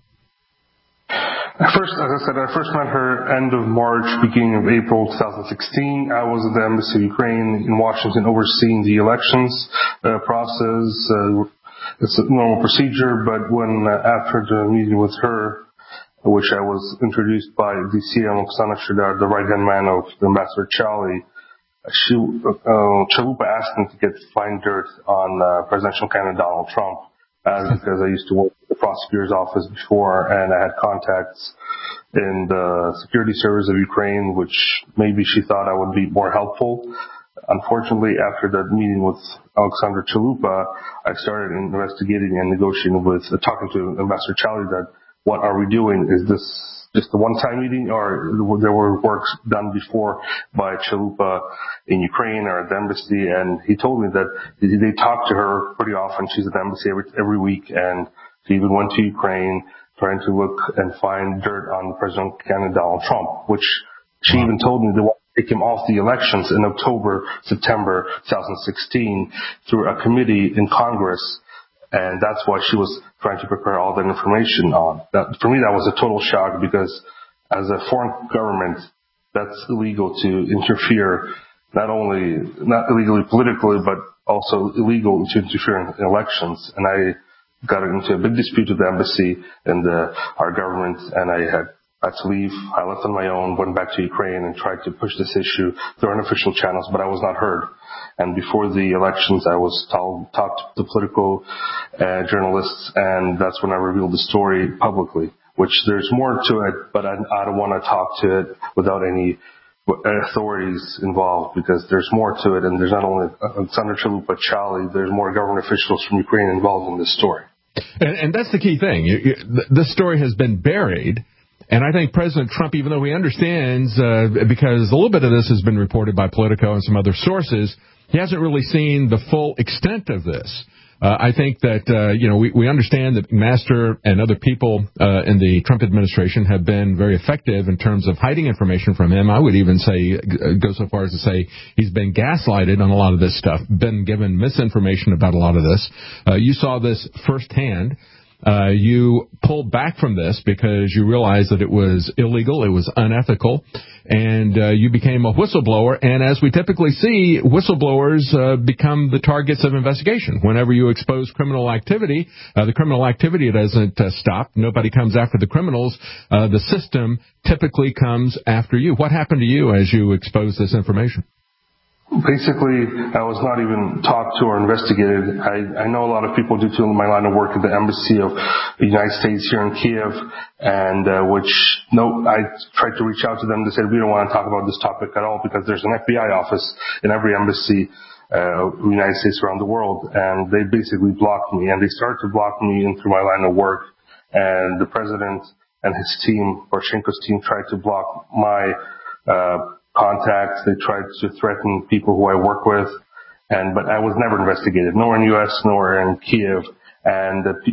First, as I said, I first met her end of March, beginning of April twenty sixteen. I was at the Embassy of Ukraine in Washington overseeing the elections uh, process. Uh, it's a normal procedure, but when uh, after the meeting with her, which I was introduced by the C M Oksana Shidar, the right-hand man of Ambassador Chali, she, uh, Chalupa asked him to get fine dirt on uh, presidential candidate Donald Trump. Uh, because I used to work at the prosecutor's office before, and I had contacts in the security service of Ukraine, which maybe she thought I would be more helpful. Unfortunately, after that meeting with Alexander Chalupa, I started investigating and negotiating with, uh, talking to Ambassador Chali that what are we doing? Is this just a one-time meeting, or there were works done before by Chalupa in Ukraine or at the embassy? And he told me that they talk to her pretty often. She's at the embassy every, every week, and she even went to Ukraine trying to look and find dirt on President candidate Donald Trump, which she even told me they want to take him off the elections in October, September twenty sixteen through a committee in Congress. And that's why she was trying to prepare all that information on. That, for me, that was a total shock, because as a foreign government, that's illegal to interfere, not only, not illegally politically, but also illegal to interfere in elections. And I got into a big dispute with the embassy and the, our government, and I had, had to leave. I left on my own, went back to Ukraine and tried to push this issue through unofficial channels, but I was not heard. And before the elections, I was told, talked to the political uh, journalists, and that's when I revealed the story publicly, which there's more to it, but I, I don't want to talk to it without any authorities involved, because there's more to it, and there's not only Alexander Chalupa, Chali, there's more government officials from Ukraine involved in this story. And, and that's the key thing. You, you, this story has been buried. And I think President Trump, even though he understands, uh, because a little bit of this has been reported by Politico and some other sources, he hasn't really seen the full extent of this. Uh, I think that, uh, you know, we, we understand that McMaster and other people uh, in the Trump administration have been very effective in terms of hiding information from him. I would even say, go so far as to say he's been gaslighted on a lot of this stuff, been given misinformation about a lot of this. Uh, you saw this firsthand. Uh, you pulled back from this because you realized that it was illegal, it was unethical, and uh, you became a whistleblower. And as we typically see, whistleblowers uh, become the targets of investigation. Whenever you expose criminal activity, uh, the criminal activity doesn't uh, stop. Nobody comes after the criminals. Uh, the system typically comes after you. What happened to you as you exposed this information? Basically, I was not even talked to or investigated. I, I know a lot of people due to my line of work at the Embassy of the United States here in Kiev, and uh, which no, I tried to reach out to them. They said, we don't want to talk about this topic at all, because there's an F B I office in every embassy uh, in the United States around the world, and they basically blocked me, and they started to block me in through my line of work. And the president and his team, Poroshenko's team, tried to block my uh contacts. They tried to threaten people who I work with, and but I was never investigated, nor in U S nor in Kiev. And the,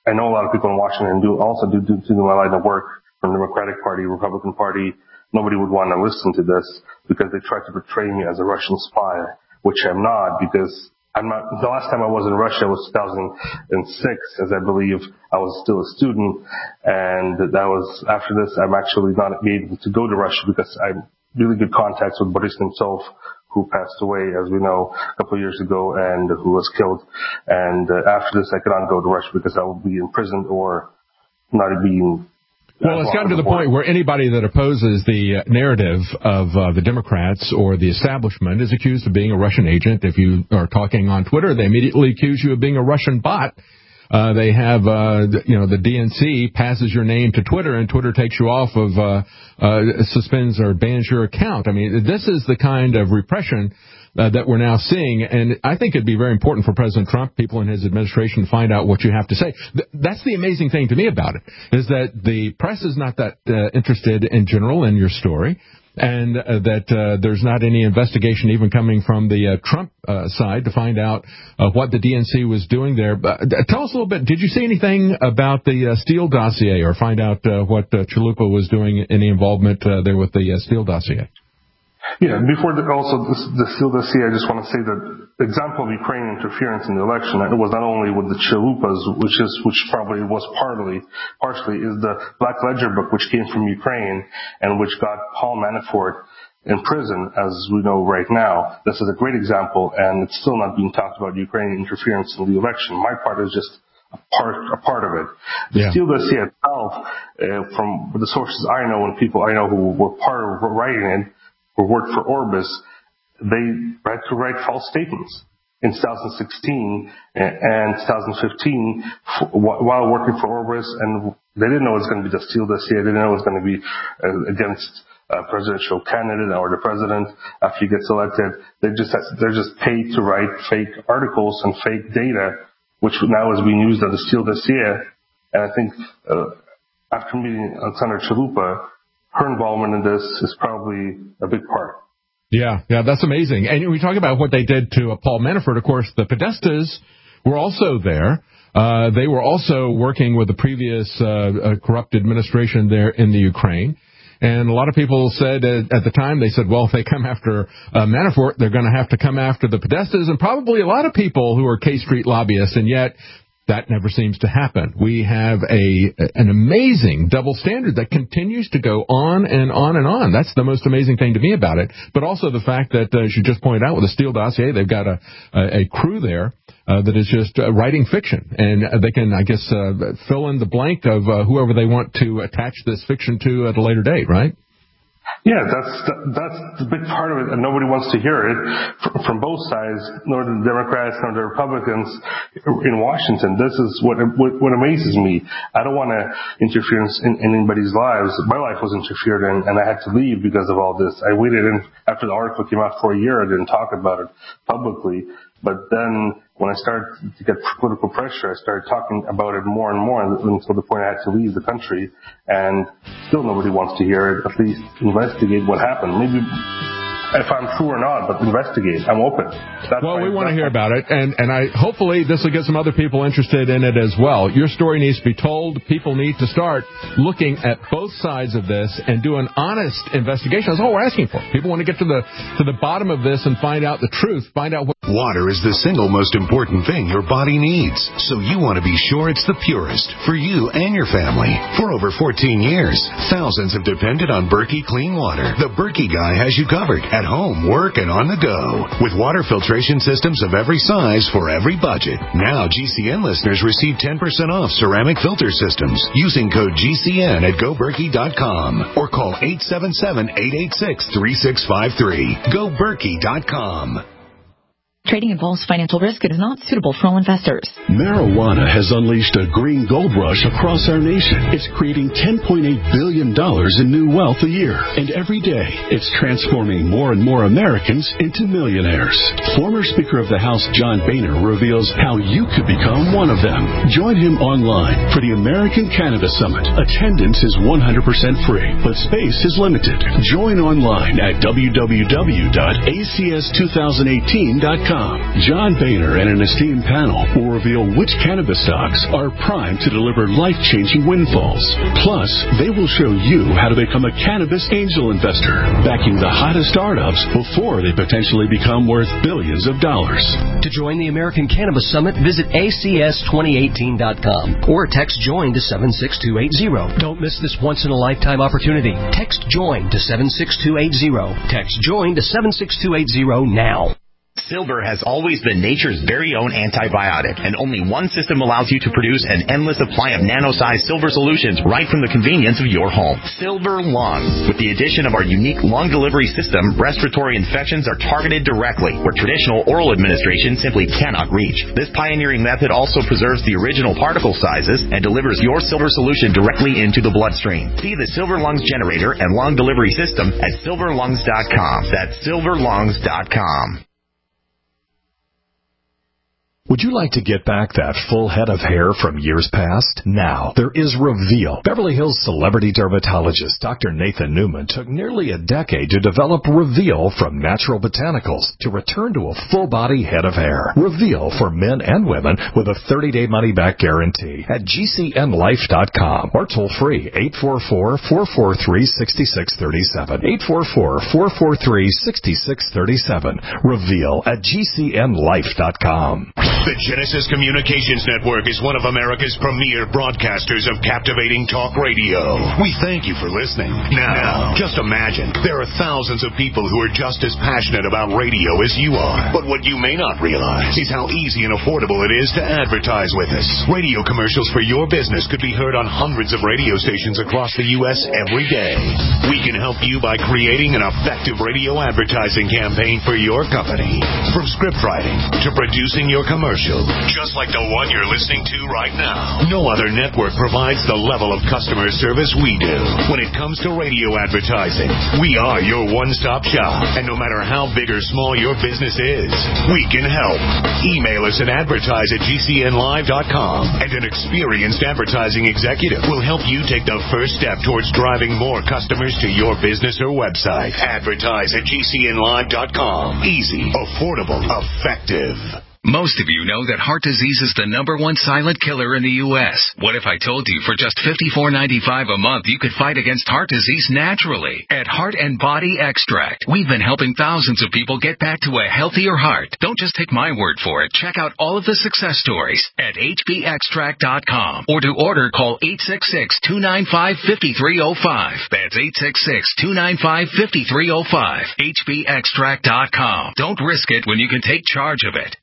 I know a lot of people in Washington do also do, do, do my line of work from the Democratic Party, Republican Party. Nobody would want to listen to this because they try to portray me as a Russian spy, which I'm not, because I'm not. The last time I was in Russia was two thousand six, as I believe I was still a student, and that was after this. I'm actually not able to go to Russia because I'm really good contacts with Boris Nemtsov, who passed away, as we know, a couple of years ago, and who was killed. And uh, after this, I cannot go to Russia because I will be imprisoned or not being. Well, it's gotten to the point where anybody that opposes the narrative of uh, the Democrats or the establishment is accused of being a Russian agent. If you are talking on Twitter, they immediately accuse you of being a Russian bot. Uh, they have, uh, you know, the D N C passes your name to Twitter, and Twitter takes you off of, uh, uh, suspends or bans your account. I mean, this is the kind of repression uh, that we're now seeing, and I think it'd be very important for President Trump, people in his administration, to find out what you have to say. Th- that's the amazing thing to me about it, is that the press is not that uh, interested in general in your story. And uh, that uh, there's not any investigation even coming from the uh, Trump uh, side to find out uh, what the D N C was doing there. But, uh, tell us a little bit. Did you see anything about the uh, Steele dossier, or find out uh, what uh, Chalupa was doing, any involvement uh, there with the uh, Steele dossier? Yeah, before the, also this, the Steele dossier, I just want to say that the example of Ukrainian interference in the election, it was not only with the Chalupas, which is which probably was partly, partially, is the Black Ledger book, which came from Ukraine and which got Paul Manafort in prison, as we know right now. This is a great example, and it's still not being talked about Ukrainian interference in the election. My part is just a part, a part of it. The yeah. Steele dossier itself, uh, from the sources I know and people I know who were part of writing it, who worked for Orbis, they had to write false statements in two thousand sixteen and two thousand fifteen while working for Orbis, and they didn't know it was going to be the Steele dossier. They didn't know it was going to be against a presidential candidate or the president after he gets elected. They just they're just paid to write fake articles and fake data, which now is being used on the Steele dossier. And I think uh, after meeting Senator Chalupa, her involvement in this is probably a big part. Yeah, yeah, that's amazing. And we talk about what they did to uh, Paul Manafort. Of course, the Podestas were also there. Uh, they were also working with the previous uh, uh, corrupt administration there in the Ukraine. And a lot of people said uh, at the time, they said, well, if they come after uh, Manafort, they're going to have to come after the Podestas, and probably a lot of people who are K Street lobbyists, and yet that never seems to happen. We have a an amazing double standard that continues to go on and on and on. That's the most amazing thing to me about it. But also the fact that, uh, as you just pointed out, with the Steele dossier, they've got a, a, a crew there uh, that is just uh, writing fiction. And they can, I guess, uh, fill in the blank of uh, whoever they want to attach this fiction to at a later date, right? Yeah, that's that's the big part of it, and nobody wants to hear it from both sides, nor the Democrats nor the Republicans in Washington. This is what what, what amazes me. I don't want to interfere in, in anybody's lives. My life was interfered in, and I had to leave because of all this. I waited in, after the article came out for a year. I didn't talk about it publicly. But then when I started to get political pressure, I started talking about it more and more until the point I had to leave the country. And still nobody wants to hear it. At least investigate what happened. Maybe if I'm true or not, but investigate. I'm open. That's well, we want to hear about it, and and I hopefully this will get some other people interested in it as well. Your story needs to be told. People need to start looking at both sides of this and do an honest investigation. That's all we're asking for. People want to get to the to the bottom of this and find out the truth. Find out what. Water is the single most important thing your body needs, so you want to be sure it's the purest for you and your family. For over fourteen years, thousands have depended on Berkey Clean Water. The Berkey guy has you covered at home, work, and on the go. With water filtration systems of every size for every budget. Now G C N listeners receive ten percent off ceramic filter systems using code G C N at go berkey dot com or call eight seven seven, eight eight six, three six five three. go berkey dot com. Trading involves financial risk. It is not suitable for all investors. Marijuana has unleashed a green gold rush across our nation. It's creating ten point eight billion dollars in new wealth a year. And every day, it's transforming more and more Americans into millionaires. Former Speaker of the House John Boehner reveals how you could become one of them. Join him online for the American Cannabis Summit. Attendance is one hundred percent free, but space is limited. Join online at w w w dot a c s twenty eighteen dot com. com. John Boehner and an esteemed panel will reveal which cannabis stocks are primed to deliver life-changing windfalls. Plus, they will show you how to become a cannabis angel investor, backing the hottest startups before they potentially become worth billions of dollars. To join the American Cannabis Summit, visit A C S twenty eighteen dot com or text JOIN to seven six two eight zero. Don't miss this once-in-a-lifetime opportunity. Text JOIN to seven six two eight zero. Text JOIN to seven six two eight zero now. Silver has always been nature's very own antibiotic, and only one system allows you to produce an endless supply of nano-sized silver solutions right from the convenience of your home. Silver Lungs. With the addition of our unique lung delivery system, respiratory infections are targeted directly, where traditional oral administration simply cannot reach. This pioneering method also preserves the original particle sizes and delivers your silver solution directly into the bloodstream. See the Silver Lungs generator and lung delivery system at silver lungs dot com. That's silver lungs dot com. Would you like to get back that full head of hair from years past? Now, there is Reveal. Beverly Hills celebrity dermatologist Doctor Nathan Newman took nearly a decade to develop Reveal from natural botanicals to return to a full-body head of hair. Reveal for men and women with a thirty-day money-back guarantee at G C N life dot com or toll-free eight four four, four four three, six six three seven. eight four four, four four three, six six three seven. Reveal at G C N life dot com. The Genesis Communications Network is one of America's premier broadcasters of captivating talk radio. We thank you for listening. Now, just imagine, there are thousands of people who are just as passionate about radio as you are. But what you may not realize is how easy and affordable it is to advertise with us. Radio commercials for your business could be heard on hundreds of radio stations across the U S every day. We can help you by creating an effective radio advertising campaign for your company. From script writing to producing your commercial, just like the one you're listening to right now. No other network provides the level of customer service we do. When it comes to radio advertising, we are your one-stop shop. And no matter how big or small your business is, we can help. Email us at advertise at G C N live dot com, and an experienced advertising executive will help you take the first step towards driving more customers to your business or website. Advertise at G C N live dot com. Easy, affordable, effective. Most of you know that heart disease is the number one silent killer in the U S What if I told you for just fifty-four ninety-five a month you could fight against heart disease naturally? At Heart and Body Extract, we've been helping thousands of people get back to a healthier heart. Don't just take my word for it. Check out all of the success stories at H B extract dot com, or to order, call eight six six, two nine five, five three zero five. That's eight six six, two nine five, five three zero five. H B extract dot com. Don't risk it when you can take charge of it.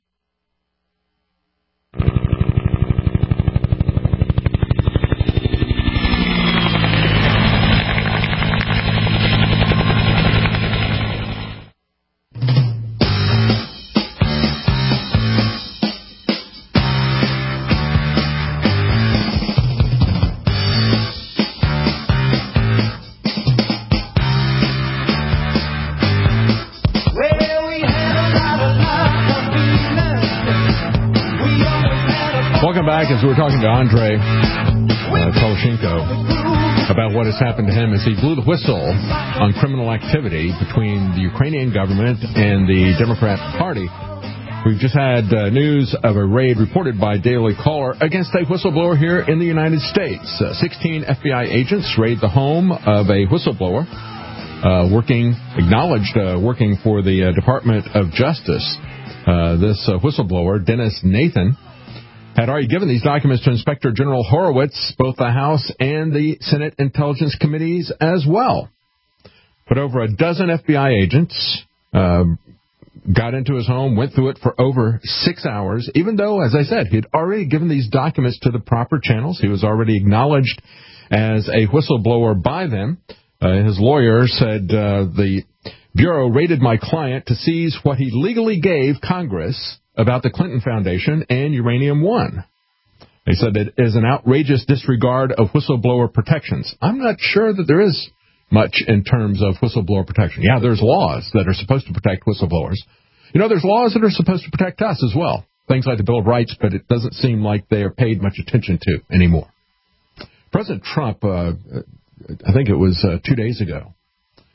Welcome back. As we were talking to Andre uh, Poloshenko about what has happened to him as he blew the whistle on criminal activity between the Ukrainian government and the Democrat Party. We've just had uh, news of a raid reported by Daily Caller against a whistleblower here in the United States. Uh, sixteen F B I agents raid the home of a whistleblower uh, working, acknowledged uh, working for the uh, Department of Justice. Uh, this uh, whistleblower, Dennis Nathan, had already given these documents to Inspector General Horowitz, both the House and the Senate Intelligence Committees as well. But over a dozen F B I agents uh, got into his home, went through it for over six hours, even though, as I said, he'd already given these documents to the proper channels. He was already acknowledged as a whistleblower by them. Uh, his lawyer said uh, the Bureau raided my client to seize what he legally gave Congress about the Clinton Foundation and Uranium One. They said it is an outrageous disregard of whistleblower protections. I'm not sure that there is much in terms of whistleblower protection. Yeah, there's laws that are supposed to protect whistleblowers. You know, there's laws that are supposed to protect us as well. Things like the Bill of Rights, but it doesn't seem like they are paid much attention to anymore. President Trump, uh, I think it was uh, two days ago,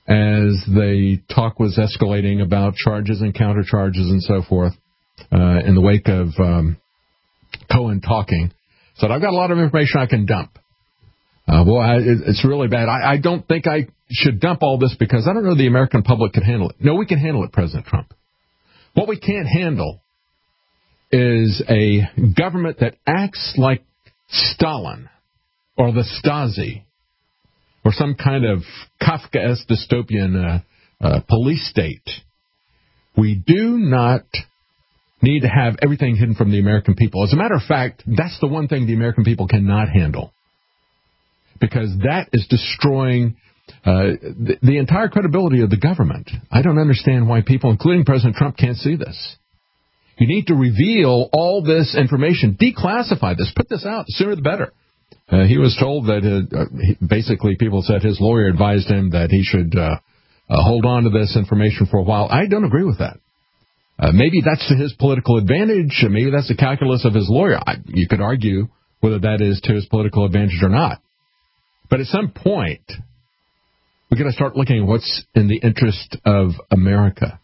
as the talk was escalating about charges and countercharges and so forth uh, in the wake of um, Cohen talking, said, I've got a lot of information I can dump. Uh, boy, I, it, it's really bad. I, I don't think I should dump all this because I don't know the American public can handle it. No, we can handle it, President Trump. What we can't handle is a government that acts like Stalin or the Stasi or some kind of Kafkaesque dystopian uh, uh, police state. We do not need to have everything hidden from the American people. As a matter of fact, that's the one thing the American people cannot handle, because that is destroying uh, the, the entire credibility of the government. I don't understand why people, including President Trump, can't see this. You need to reveal all this information, declassify this, put this out, the sooner the better. Uh, he was told that, uh, he, basically, people said his lawyer advised him that he should uh, uh, hold on to this information for a while. I don't agree with that. Uh, maybe that's to his political advantage. Maybe that's the calculus of his lawyer. I, you could argue whether that is to his political advantage or not. But at some point, we've got to start looking at what's in the interest of America.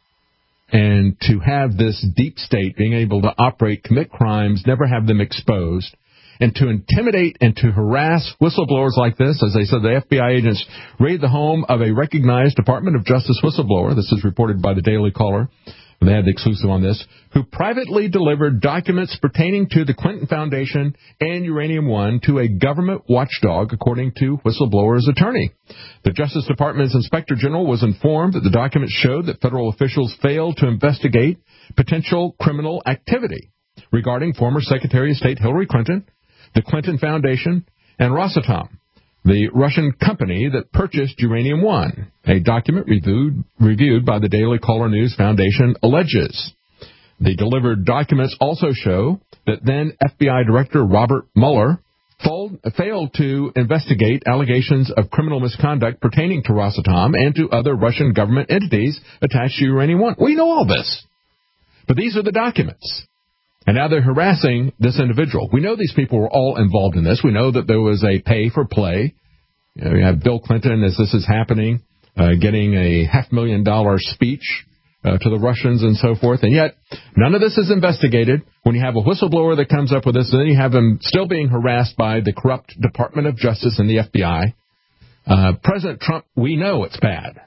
And to have this deep state being able to operate, commit crimes, never have them exposed, and to intimidate and to harass whistleblowers like this. As they said, the F B I agents raided the home of a recognized Department of Justice whistleblower. This is reported by the Daily Caller. They had the exclusive on this, who privately delivered documents pertaining to the Clinton Foundation and Uranium One to a government watchdog, according to whistleblower's attorney. The Justice Department's Inspector General was informed that the documents showed that federal officials failed to investigate potential criminal activity regarding former Secretary of State Hillary Clinton, the Clinton Foundation, and Rosatom, the Russian company that purchased Uranium One. A document reviewed, reviewed by the Daily Caller News Foundation alleges. The delivered documents also show that then F B I Director Robert Mueller fold, failed to investigate allegations of criminal misconduct pertaining to Rosatom and to other Russian government entities attached to Uranium One. We know all this. But these are the documents. And now they're harassing this individual. We know these people were all involved in this. We know that there was a pay-for-play. You know, we have Bill Clinton, as this is happening, uh, getting a half-million dollar speech uh, to the Russians and so forth. And yet, none of this is investigated. When you have a whistleblower that comes up with this, and then you have him still being harassed by the corrupt Department of Justice and the F B I. Uh, President Trump, we know it's bad.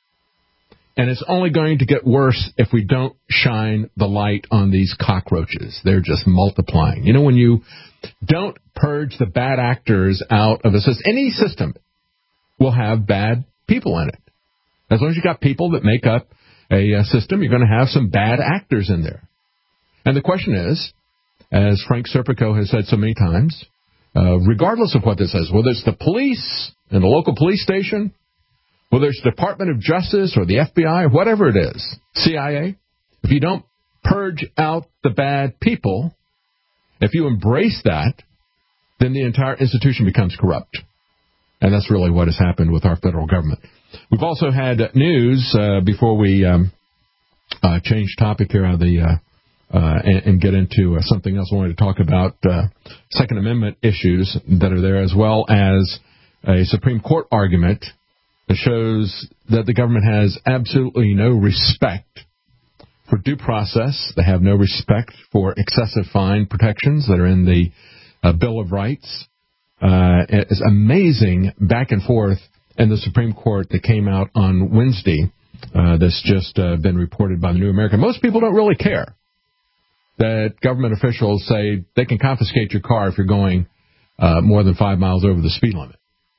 And it's only going to get worse if we don't shine the light on these cockroaches. They're just multiplying. You know, when you don't purge the bad actors out of a system, any system will have bad people in it. As long as you've got people that make up a, a system, you're going to have some bad actors in there. And the question is, as Frank Serpico has said so many times, uh, regardless of what this is, whether it's the police in the local police station, whether it's the Department of Justice or the F B I, or whatever it is, C I A, if you don't purge out the bad people, if you embrace that, then the entire institution becomes corrupt. And that's really what has happened with our federal government. We've also had news, uh, before we um, uh, change topic here on the, uh, uh, and, and get into uh, something else I wanted to talk about, uh, Second Amendment issues that are there, as well as a Supreme Court argument that shows that the government has absolutely no respect for due process. They have no respect for excessive fine protections that are in the uh, Bill of Rights. Uh, it's amazing back and forth in the Supreme Court that came out on Wednesday. Uh, that's just uh, been reported by the New American. Most people don't really care that government officials say they can confiscate your car if you're going uh, more than five miles over the speed limit.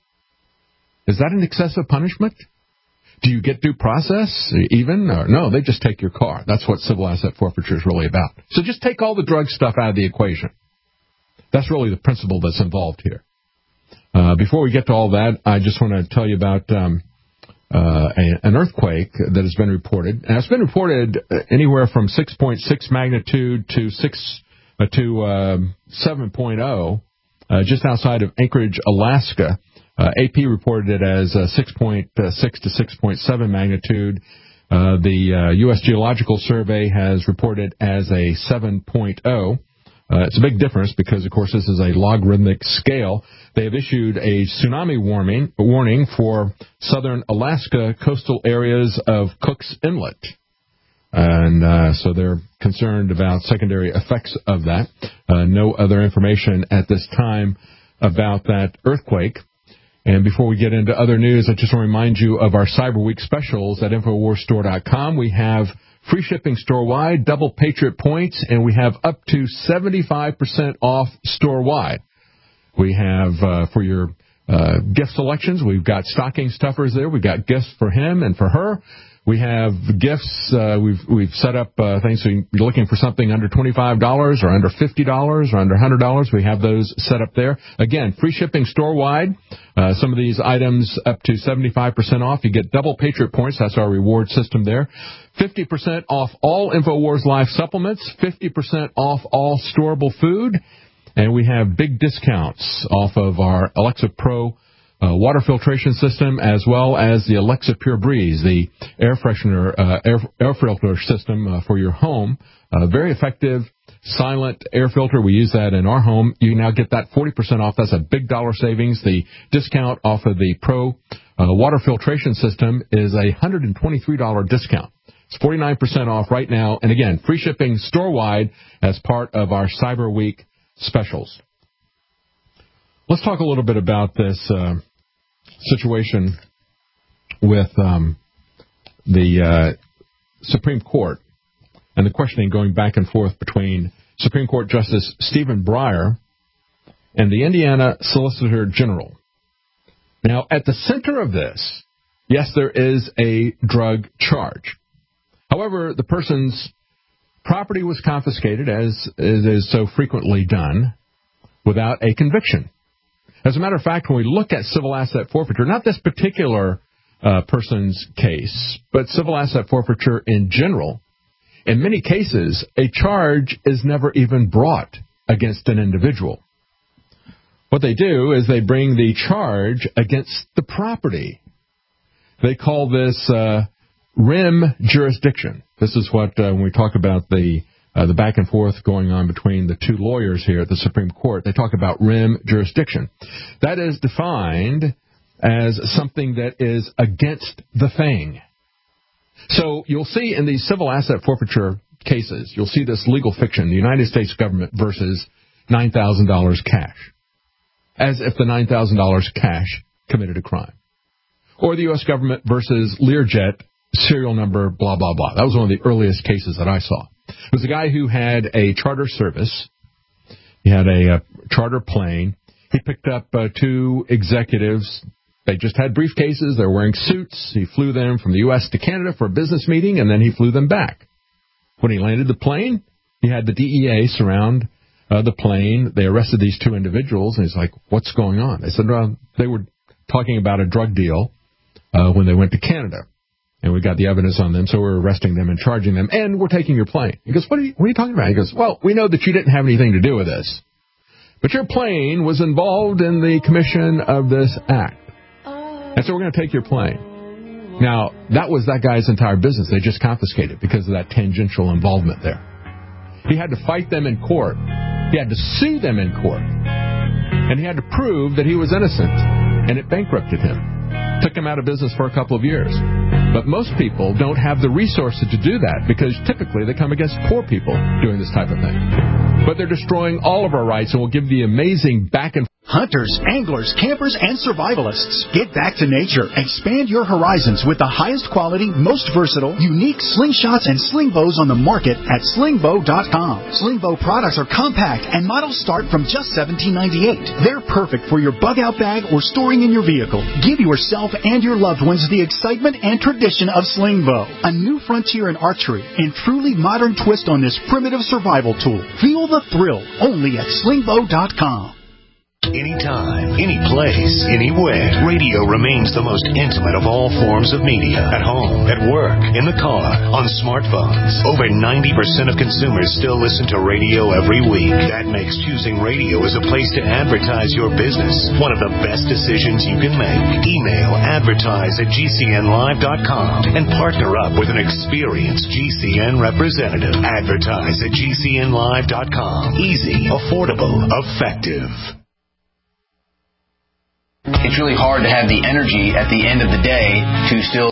Is that an excessive punishment? Do you get due process even? Or no, they just take your car. That's what civil asset forfeiture is really about. So just take all the drug stuff out of the equation. That's really the principle that's involved here. Uh, before we get to all that, I just want to tell you about um, uh, a, an earthquake that has been reported. And it's been reported anywhere from six point six magnitude to six uh, to uh, seven point oh, uh, just outside of Anchorage, Alaska. Uh, A P reported it as uh, six point six to six point seven magnitude. Uh, the uh, U S Geological Survey has reported as a seven point oh. Uh, it's a big difference because, of course, this is a logarithmic scale. They have issued a tsunami warning, warning for southern Alaska coastal areas of Cook's Inlet. And uh, so they're concerned about secondary effects of that. Uh, no other information at this time about that earthquake. And before we get into other news, I just want to remind you of our Cyber Week specials at Infowars Store dot com. We have free shipping store-wide, double Patriot points, and we have up to seventy-five percent off store-wide. We have, uh, for your uh, gift selections, we've got stocking stuffers there. We've got gifts for him and for her. We have gifts. Uh, we've we've set up uh, things. So you're looking for something under twenty-five dollars or under fifty dollars or under one hundred dollars. We have those set up there. Again, free shipping store-wide. Uh, some of these items up to seventy-five percent off. You get double Patriot points. That's our reward system there. fifty percent off all InfoWars Life supplements. fifty percent off all storable food. And we have big discounts off of our Alexa Pro Uh, water filtration system, as well as the Alexa Pure Breeze, the air freshener, uh, air, air filter system uh, for your home. Uh, very effective, silent air filter. We use that in our home. You now get that forty percent off. That's a big dollar savings. The discount off of the Pro uh, water filtration system is a one hundred twenty-three dollars discount. It's forty-nine percent off right now. And again, free shipping store-wide as part of our Cyber Week specials. Let's talk a little bit about this uh, situation with um, the uh, Supreme Court and the questioning going back and forth between Supreme Court Justice Stephen Breyer and the Indiana Solicitor General. Now, at the center of this, yes, there is a drug charge. However, the person's property was confiscated, as it is so frequently done, without a conviction. As a matter of fact, when we look at civil asset forfeiture, not this particular uh, person's case, but civil asset forfeiture in general, in many cases, a charge is never even brought against an individual. What they do is they bring the charge against the property. They call this uh, R I M jurisdiction. This is what, uh, when we talk about the Uh, the back and forth going on between the two lawyers here at the Supreme Court, they talk about R I M jurisdiction. That is defined as something that is against the thing. So you'll see in these civil asset forfeiture cases, you'll see this legal fiction, the United States government versus nine thousand dollars cash, as if the nine thousand dollars cash committed a crime. Or the U S government versus Learjet, serial number, blah, blah, blah. That was one of the earliest cases that I saw. It was a guy who had a charter service. He had a, a charter plane. He picked up uh, two executives. They just had briefcases. They were wearing suits. He flew them from the U S to Canada for a business meeting, and then he flew them back. When he landed the plane, he had the D E A surround uh, the plane. They arrested these two individuals, and he's like, what's going on? They said, well, they were talking about a drug deal uh, when they went to Canada. And we got the evidence on them, so we're arresting them and charging them, and we're taking your plane. He goes, what are you, what are you talking about? He goes, well, we know that you didn't have anything to do with this, but your plane was involved in the commission of this act, and so we're going to take your plane. Now, that was that guy's entire business. They just confiscated because of that tangential involvement there. He had to fight them in court. He had to sue them in court, and he had to prove that he was innocent, and it bankrupted him. Took him out of business for a couple of years. But most people don't have the resources to do that because typically they come against poor people doing this type of thing. But they're destroying all of our rights, and we'll give the amazing back and Hunters, anglers, campers, and survivalists. Get back to nature. Expand your horizons with the highest quality, most versatile, unique slingshots and sling bows on the market at sling bow dot com. Sling bow products are compact and models start from just seventeen ninety-eight. They're perfect for your bug out bag or storing in your vehicle. Give yourself and your loved ones the excitement and tradition of sling bow. A new frontier in archery and truly modern twist on this primitive survival tool. Feel the thrill only at sling bow dot com. Anytime, any place, anywhere. Radio remains the most intimate of all forms of media. At home, at work, in the car, on smartphones. Over ninety percent of consumers still listen to radio every week. That makes choosing radio as a place to advertise your business one of the best decisions you can make. Email advertise at G C N live dot com and partner up with an experienced G C N representative. Advertise at G C N live dot com. Easy, affordable, effective. It's really hard to have the energy at the end of the day to still